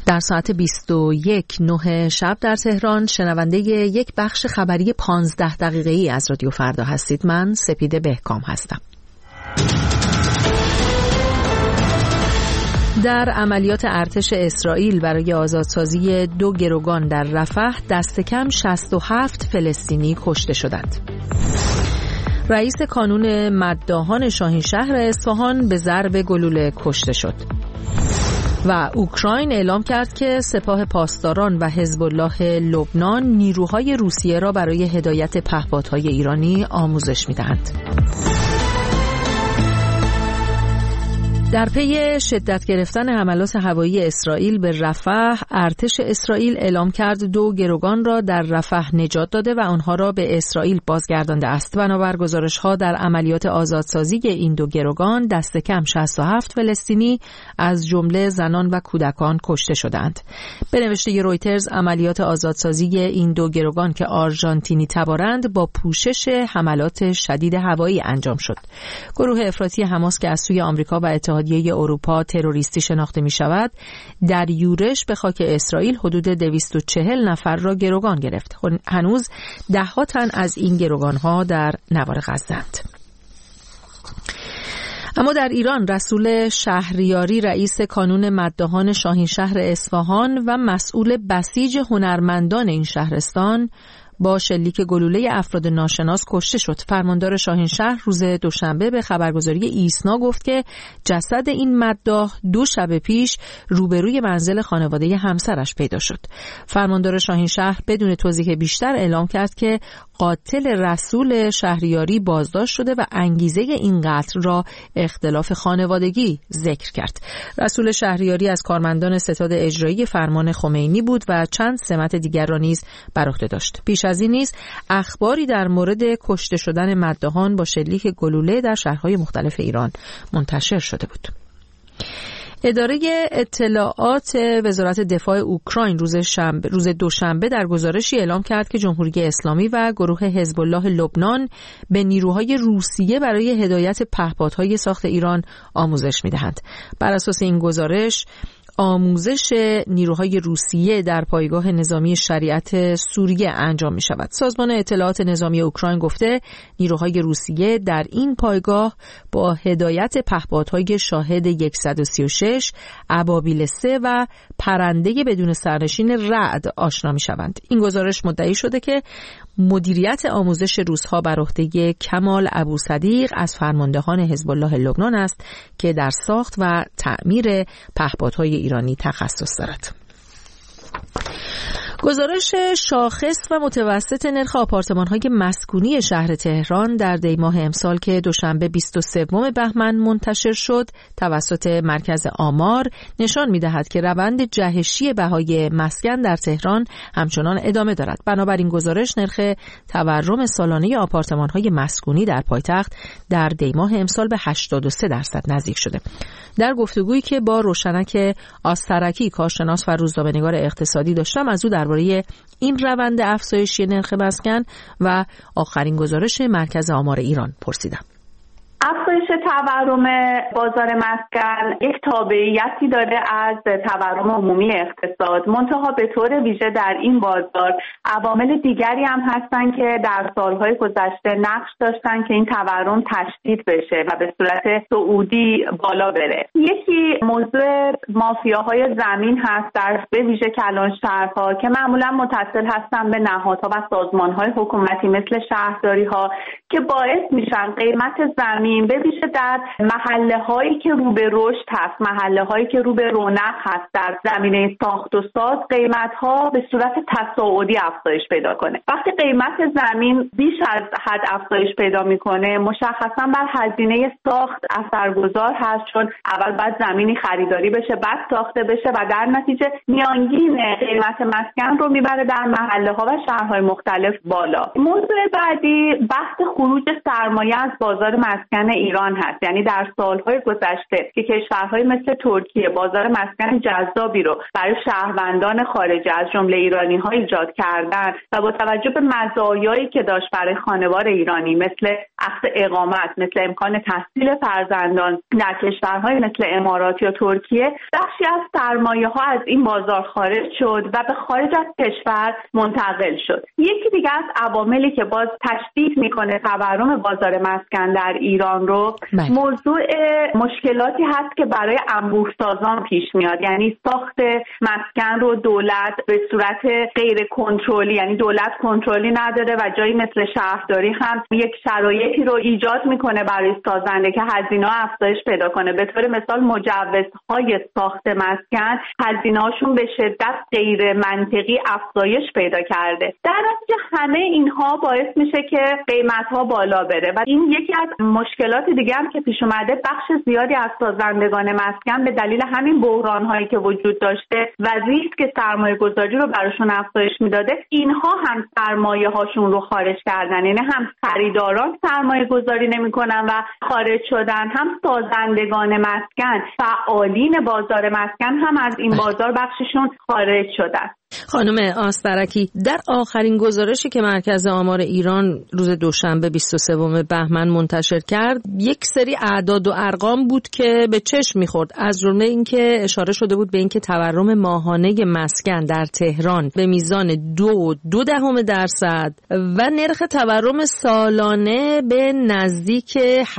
در ساعت 21:09 شب در تهران شنونده یک بخش خبری 15 دقیقه‌ای از رادیو فردا هستید. من سپیده بهکام هستم. در عملیات ارتش اسرائیل برای آزادسازی 2 گروگان در رفح دست کم 67 فلسطینی کشته شدند. رئیس کانون مداحان شاهینشهر اصفهان به ضرب گلوله کشته شد. و اوکراین اعلام کرد که سپاه پاسداران و حزب الله لبنان نیروهای روسیه را برای هدایت پهپادهای ایرانی آموزش می‌دهند. در پی شدت گرفتن حملات هوایی اسرائیل به رفح، ارتش اسرائیل اعلام کرد 2 گروگان را در رفح نجات داده و آنها را به اسرائیل بازگردانده است. بنابر گزارش‌ها در عملیات آزادسازی این 2 گروگان دست کم 67 فلسطینی از جمله زنان و کودکان کشته شدند. به نوشته رویترز عملیات آزادسازی این 2 گروگان که آرژانتینی تبارند با پوشش حملات شدید هوایی انجام شد. گروه افراطی حماس که از سوی آمریکا و اتحادیه اروپا تروریستی شناخته می شود، در یورش به خاک اسرائیل حدود 240 نفر را گروگان گرفت. هنوز 10 تن از این گروگان ها در نوار غزه‌اند. اما در ایران رسول شهریاری رئیس کانون مداحان شاهینشهر اصفهان و مسئول بسیج هنرمندان این شهرستان با شلیک گلوله افراد ناشناس کشته شد. فرماندار شاهینشهر روز دوشنبه به خبرگزاری ایسنا گفت که جسد این مداح 2 شب پیش روبروی منزل خانواده همسرش پیدا شد. فرماندار شاهینشهر بدون توضیح بیشتر اعلام کرد که قاتل رسول شهریاری بازداشت شده و انگیزه این قتل را اختلاف خانوادگی ذکر کرد. رسول شهریاری از کارمندان ستاد اجرایی فرمان خمینی بود و چند سمت دیگر را نیز بر عهده داشت. پیش از این نیز اخباری در مورد کشته شدن مداحان با شلیک گلوله در شهرهای مختلف ایران منتشر شده بود. اداره اطلاعات وزارت دفاع اوکراین روز دوشنبه در گزارشی اعلام کرد که جمهوری اسلامی و گروه حزب الله لبنان به نیروهای روسیه برای هدایت پهپادهای ساخت ایران آموزش می‌دهند. بر اساس این گزارش آموزش نیروهای روسیه در پایگاه نظامی شریعت سوریه انجام می شود. سازمان اطلاعات نظامی اوکراین گفته نیروهای روسیه در این پایگاه با هدایت پهپادهای شاهد 136، ابابیل 3 و پرنده بدون سرنشین رعد آشنا می شوند. این گزارش مدعی شده که مدیریت آموزش روس‌ها بر عهده کمال ابوصدیق از فرماندهان حزب الله لبنان است که در ساخت و تعمیر پهپادهای ایرانی تخصص دارد. گزارش شاخص و متوسط نرخ آپارتمان‌های مسکونی شهر تهران در دی‌ماه امسال که دوشنبه 23 بهمن منتشر شد توسط مرکز آمار نشان می‌دهد که روند جهشی بهای مسکن در تهران همچنان ادامه دارد. بنابراین گزارش نرخ تورم سالانه آپارتمان‌های مسکونی در پایتخت در دی‌ماه امسال به 83% نزدیک شده. در گفتگویی که با روشنک آسترکی کارشناس و روزنامه‌نگار اقتصادی داشتم از او درباره این روند افزایشی نرخ مسکن و آخرین گزارش مرکز آمار ایران پرسیدم. افزایش تورم بازار مسکن یک تابعیتی داره از تورم عمومی اقتصاد، منتها به طور ویژه در این بازار عوامل دیگری هم هستن که در سالهای گذشته نقش داشتن که این تورم تشدید بشه و به صورت صعودی بالا بره. یکی موضوع مافیاهای زمین هست در به ویژه کلانشهرها که معمولا متصل هستن به نهادها و سازمانهای حکومتی مثل شهرداری‌ها که باعث میشن قیمت زمین به ویژه در محله هایی که رو به رشد هست، محله هایی که رو به رونق هست در زمینه ساخت و ساز، قیمت ها به صورت تصاعدی افزایش پیدا کنه. وقتی قیمت زمین بیش از حد افزایش پیدا میکنه مشخصا بر هزینه ساخت اثرگذار هست، چون اول باید زمینی خریداری بشه بعد ساخته بشه و در نتیجه میانگین قیمت مسکن رو میبره در محله ها و شهرهای مختلف بالا. موضوع بعدی بحث خروج سرمایه از بازار مسکن ایران هست. یعنی در سالهای گذشته که کشورهای مثل ترکیه بازار مسکن جذابی رو برای شهروندان خارجی از جمله ایرانی‌ها ایجاد کردن و با توجه به مزایایی که داشت برای خانوار ایرانی مثل اخذ اقامت، مثل امکان تحصیل فرزندان در کشورهای مثل امارات یا ترکیه، بخشی از سرمایه‌ها از این بازار خارج شد و به خارج از کشور منتقل شد. یکی دیگه از عواملی که باز تشدید میکنه تورم بازار مسکن در ایران رو موضوع مشکلاتی هست که برای انبوه‌سازان پیش میاد. یعنی ساخت مسکن رو دولت به صورت غیر کنترلی، یعنی دولت کنترلی نداره و جایی مثل شهرداری هم یک شرایطی رو ایجاد میکنه برای سازنده که هزینه‌ها افزایش پیدا کنه. به طور مثال مجوزهای ساخت مسکن هزینه‌هاشون به شدت غیر منطقی افزایش پیدا کرده. در نتیجه همه اینها باعث میشه که قیمت‌ها بالا بره و این یکی از مشکلات دیگه هم که پیش اومده. بخش زیادی از سازندگان مسکن به دلیل همین بحران‌هایی که وجود داشته و ریسک سرمایه‌گذاری رو براشون افزایش میداده، اینها هم سرمایه‌هاشون رو خارج کردن. یعنی هم خریداران سرمایه‌گذاری نمی‌کنن و خارج شدن، هم سازندگان مسکن، فعالین بازار مسکن هم از این بازار بخششون خارج شدن. خانم آسترکی، در آخرین گزارشی که مرکز آمار ایران روز دوشنبه 23 بهمن منتشر کرد، یک سری اعداد و ارقام بود که به چشم می‌خورد. از جمله اینکه اشاره شده بود به اینکه تورم ماهانه مسکن در تهران به میزان 2.2% و نرخ تورم سالانه به نزدیک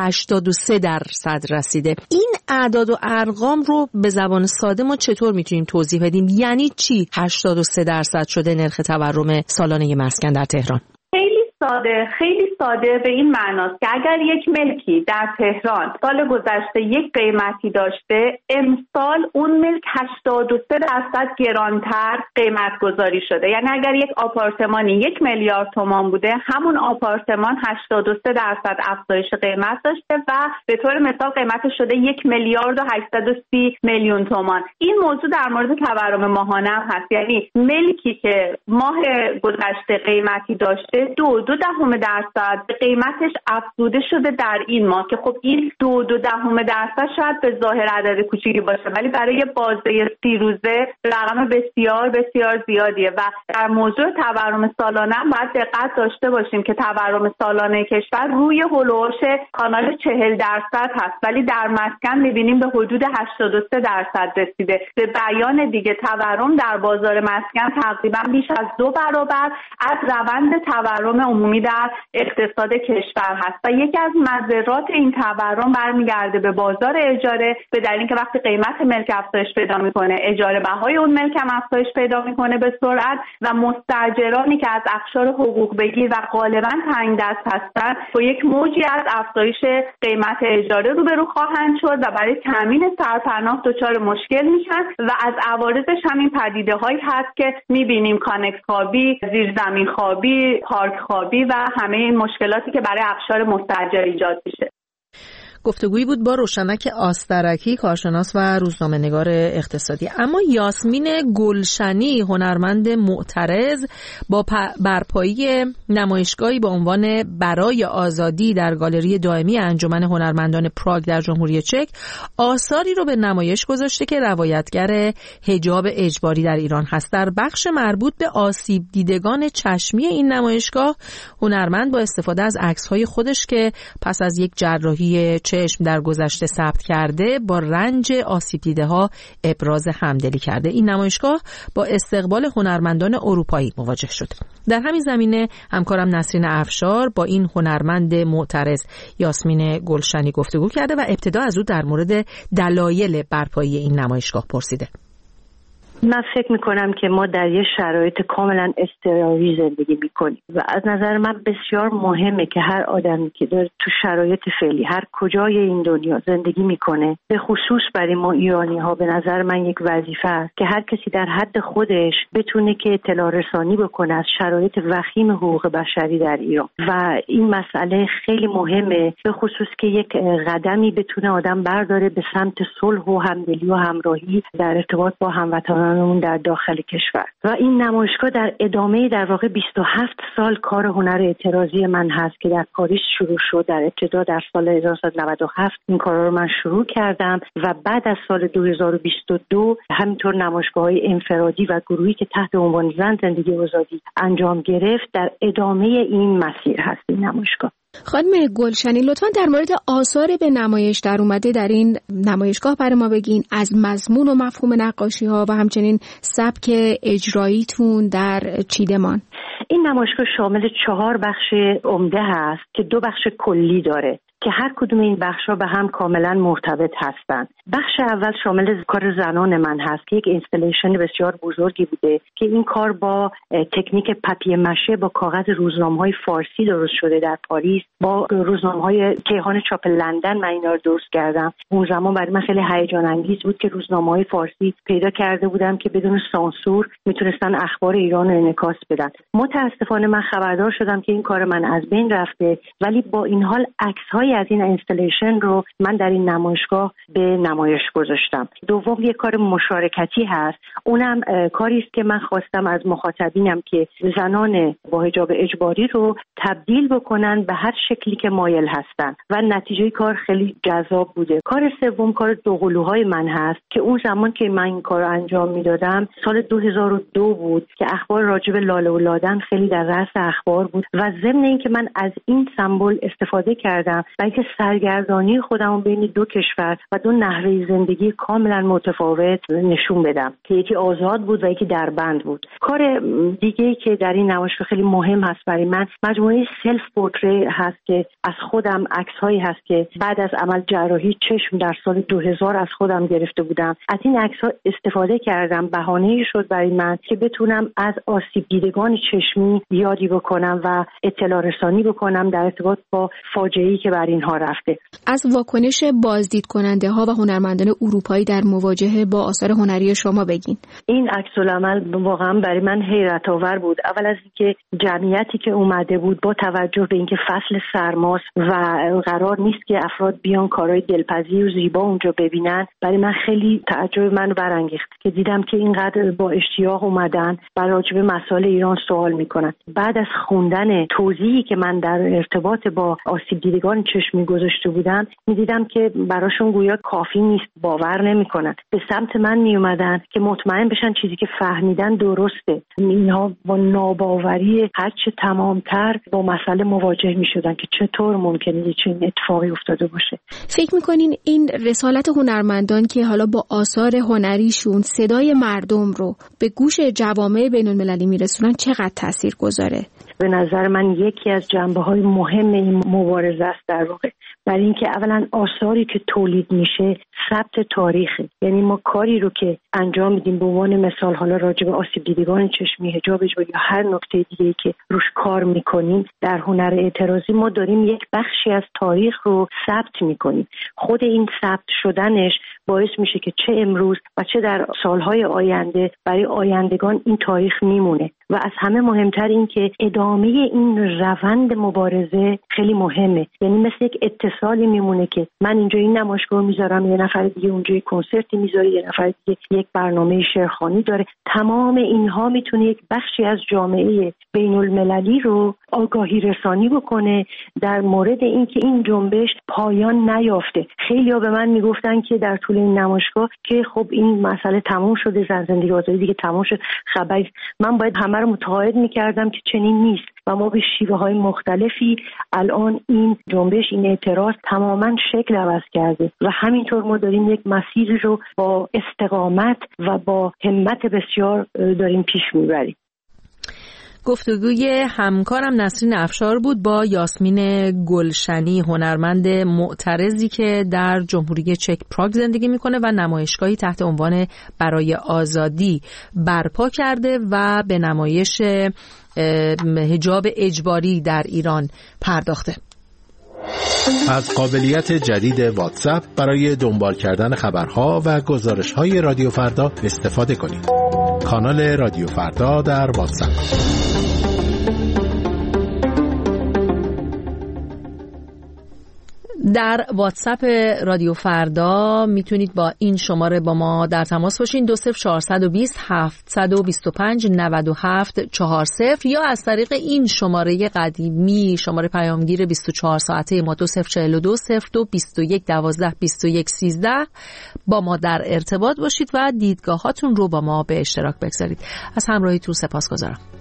83% رسیده. این اعداد و ارقام رو به زبان ساده ما چطور میتونیم توضیح بدیم؟ یعنی چی 83% شده نرخ تورم سالانه مسکن در تهران؟ خیلی ساده به این معناست که اگر یک ملکی در تهران سال گذشته یک قیمتی داشته، امسال اون ملک 83% گرانتر قیمت گذاری شده. یعنی اگر یک آپارتمانی 1 میلیارد تومان بوده، همون آپارتمان 83% افزایش قیمت داشته و به طور مثال قیمتش شده 1,830,000,000 تومان. این موضوع در مورد تورم ماهانه هم هست. یعنی ملکی که ماه گذشته قیمتی داشته 2.2% به قیمتش افزوده شده در این ماه که خب این 2.2% شاید به ظاهر عدد کوچیکی باشه، ولی برای بازه 30 روزه رقم بسیار بسیار زیادیه. و در موضوع تورم سالانه هم باید دقت داشته باشیم که تورم سالانه کشور روی هولوش کانال 40% هست، ولی در مسکن می‌بینیم به حدود 83% رسیده. به بیان دیگه تورم در بازار مسکن تقریبا بیش از 2 برابر از روند تورم عمومی در اقتصاد کشور هست و یکی از مضرات این تورم برمیگرده به بازار اجاره، به دلیل اینکه وقتی قیمت ملک افزایش پیدا میکنه، اجاره بهای اون ملک هم افزایش پیدا میکنه به سرعت و مستاجرانی که از اقشار حقوق بگیر و غالبا تنگ دست هستند با یک موجی از افزایش قیمت اجاره روبرو خواهند شد و برای تامین سرپناه دچار مشکل میشن و از عوارضش همین پدیده هایی هست که میبینیم کانکس خوابی، زیرزمین خوابی، پارک خوابی و همه این مشکلاتی که برای اقشار مستاجر ایجاد میشه. گفتگویی بود با روشنک آسترکی، کارشناس و روزنامه‌نگار اقتصادی. اما یاسمین گلشنی، هنرمند معترض، با برپایی نمایشگاهی با عنوان برای آزادی در گالری دائمی انجمن هنرمندان پراگ در جمهوری چک آثاری رو به نمایش گذاشته که روایتگر حجاب اجباری در ایران هست. در بخش مربوط به آسیب دیدگان چشمی این نمایشگاه، هنرمند با استفاده از عکس‌های خودش که پس از یک جراحی چشم در گذشته ثبت کرده با رنج آسیب دیده ها ابراز همدلی کرده. این نمایشگاه با استقبال هنرمندان اروپایی مواجه شد. در همین زمینه همکارم نسرین افشار با این هنرمند معترض یاسمین گلشنی گفتگو کرده و ابتدا از او در مورد دلایل برپایی این نمایشگاه پرسیده. من فکر میکنم که ما در یه شرایط کاملا اضطراری زندگی میکنیم و از نظر من بسیار مهمه که هر آدمی که داره تو شرایط فعلی هر کجای این دنیا زندگی میکنه، به خصوص برای ما ایرانی ها به نظر من یک وظیفه است که هر کسی در حد خودش بتونه که اطلاع رسانی بکنه از شرایط وخیم حقوق بشری در ایران و این مسئله خیلی مهمه، به خصوص که یک قدمی بتونه آدم برداره به سمت صلح و همدلی و همراهی در ارتباط با هموطنان کارگرانمون در داخل کشور. و این نمایشگاه در ادامه در واقع 27 سال کار هنر اعتراضی من هست که در پاریس شروع شد. در ابتدا در سال 1997 این کارا رو من شروع کردم و بعد از سال 2022 همینطور نمایشگاه‌های انفرادی و گروهی که تحت عنوان زن زندگی آزادی انجام گرفت در ادامه این مسیر هست این نمایشگاه. خانم گلشنی لطفاً در مورد آثار به نمایش در اومده در این نمایشگاه برای ما بگین، از مضمون و مفهوم نقاشی‌ها و همچنین سبک اجراییتون در چیدمان. این نمایشگاه شامل 4 بخش عمده هست که 2 بخش کلی داره که هر کدوم این بخش‌ها به هم کاملا مرتبط هستند. بخش اول شامل کار زنان من هست که یک اینستالیشن بسیار بزرگی بوده که این کار با تکنیک پاپیه مشه با کاغذ روزنامه‌های فارسی درست شده در پاریس، با روزنامه‌های کیهان چاپ لندن من اینا رو درست کردم. اون زمان برای من خیلی هیجان انگیز بود که روزنامه‌های فارسی پیدا کرده بودم که بدون سانسور میتونستن اخبار ایران رو انعکاس بدن. متاسفانه من خبردار شدم که این کار من از بین رفته، ولی با این حال عکس‌های از این اینستالیشن رو من در این نمایشگاه به نمایش گذاشتم. دوم یک کار مشارکتی هست، اونم کاری است که من خواستم از مخاطبینم که زنان با حجاب اجباری رو تبدیل بکنن به هر شکلی که مایل هستن و نتیجه کار خیلی جذاب بوده. کار سوم کار دوقلوهای من هست که اون زمان که من این کار انجام میدادم سال 2002 بود که اخبار راجع به لاله و لادن خیلی در رأس اخبار بود و ضمن اینکه من از این سمبل استفاده کردم و که سرگردانی خودم بین 2 کشور و 2 نحوه زندگی کاملا متفاوت نشون بدم که یکی آزاد بود و یکی دربند بود. کار دیگه‌ای که در این نمایشگاه خیلی مهم هست برای من مجموعه سلف پورتری هست که از خودم عکس‌هایی هست که بعد از عمل جراحی چشم در سال 2000 از خودم گرفته بودم. از این عکس‌ها استفاده کردم، بهانه‌ای شد برای من که بتونم از آسیب دیدگان چشمی یادی بکنم و اطلاع رسانی بکنم در ارتباط با فاجعه‌ای که بر اینها رفته. از واکنش بازدید کننده ها و هنرمندان اروپایی در مواجهه با آثار هنری شما بگین. این عکس‌العمل واقعا برای من حیرت آور بود. اول از اینکه جمعیتی که اومده بود با توجه به اینکه فصل سرماست و قرار نیست که افراد بیان کارهای دلپذیر و زیبا اونجا ببینن، برای من خیلی تعجب منو برانگیخت که دیدم که اینقدر با اشتیاق اومدن و راجع به مسائل ایران سوال میکنن. بعد از خوندن توضیحی که من در ارتباط با آسیب دیدگان چشمی گذاشته بودم میدیدم که براشون گویا کافی نیست، باور نمیکنن. به سمت من میومدن که مطمئن بشن چیزی که فهمیدن درسته. اینها با ناباوری هرچه تمامتر با مسئله مواجه میشدن که چطور ممکنه چنین اتفاقی افتاده باشه. فکر میکنین این رسالت هنرمندان که حالا با آثار هنریشون صدای مردم رو به گوش جوامع بین‌المللی میرسونن چقدر تأثیر گذاره؟ به نظر من یکی از جنبه‌های مهم این مبارزه است در واقع، برای اینکه اولا آثاری که تولید میشه ثبت تاریخه. یعنی ما کاری رو که انجام میدیم به عنوان مثال حالا راجع به آسیب دیدگان چشمی، حجاب اجباری یا هر نکته دیگه‌ای که روش کار میکنیم در هنر اعتراضی، ما داریم یک بخشی از تاریخ رو ثبت میکنیم. خود این ثبت شدنش باعث میشه که چه امروز و چه در سالهای آینده برای آیندگان این تاریخ میمونه و از همه مهمتر این که ادامه این روند مبارزه خیلی مهمه. یعنی مثل یک اتصالی میمونه که من اینجا این نمایشگاه میذارم، یه نفر دیگه اونجا یک کنسرتی میذاره، یه نفر دیگه یک برنامه شعرخوانی داره. تمام اینها میتونه یک بخشی از جامعه بین المللی رو آگاهی رسانی بکنه در مورد اینکه این جنبش پایان نیافته. خیلی‌ها به من میگفتن که در طول این نمایشگاه که خب این مسئله تموم شده، زن زندگی آزادی دیگه تموم شد، خبری. من باید همه رو متقاعد میکردم که چنین نیست و ما به شیوه‌های مختلفی الان این جنبش، این اعتراض تماماً شکل عوض کرده و همینطور ما داریم یک مسیری رو با استقامت و با همت بسیار داریم پیش میبریم. گفتگوی همکارم نسرین افشار بود با یاسمین گلشنی، هنرمند معترضی که در جمهوری چک پراگ زندگی میکنه و نمایشگاهی تحت عنوان برای آزادی برپا کرده و به نمایش حجاب اجباری در ایران پرداخته. از قابلیت جدید واتساپ برای دنبال کردن خبرها و گزارش‌های رادیو فردا استفاده کنید. کانال رادیو فردا در واتساپ. در واتساپ رادیو فردا میتونید با این شماره با ما در تماس باشین 20420 725 97 40 یا از طریق این شماره قدیمی شماره پیامگیر 24 ساعته ما 2042 02 21 12 21 13 با ما در ارتباط باشید و دیدگاهاتون رو با ما به اشتراک بگذارید. از همراهیتون سپاسگزارم.